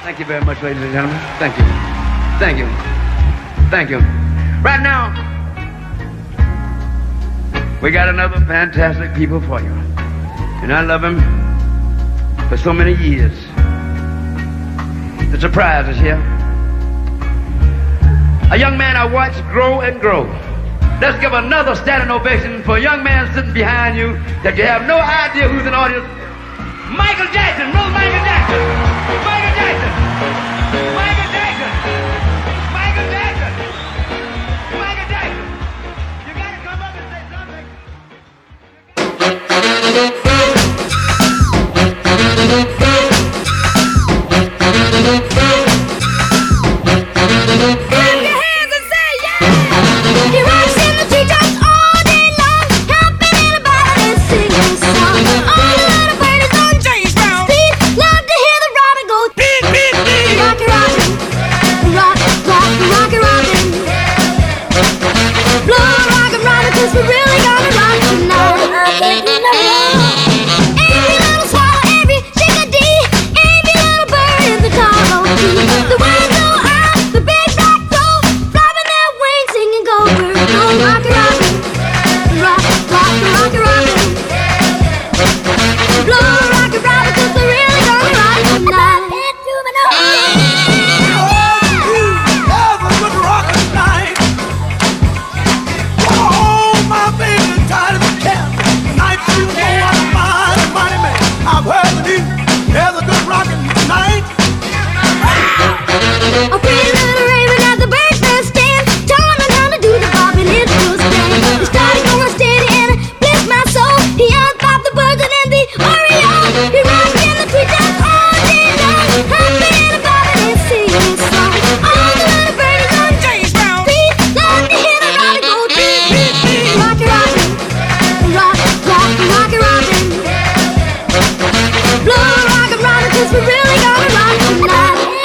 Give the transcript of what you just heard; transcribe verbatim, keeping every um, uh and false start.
Thank you very much, ladies and gentlemen. Thank you. Thank you. Thank you. Right now, we got another fantastic people for you. And I love him for so many years. The surprise is here. A young man I watched grow and grow. Let's give another standing ovation for a young man sitting behind you that you have no idea who's in the audience. Michael Jackson, brother Michael Jackson. Michael Jackson. Michael Jackson. Michael Jackson. Michael Jackson. You gotta come up and say something. We're really gonna rock tonight.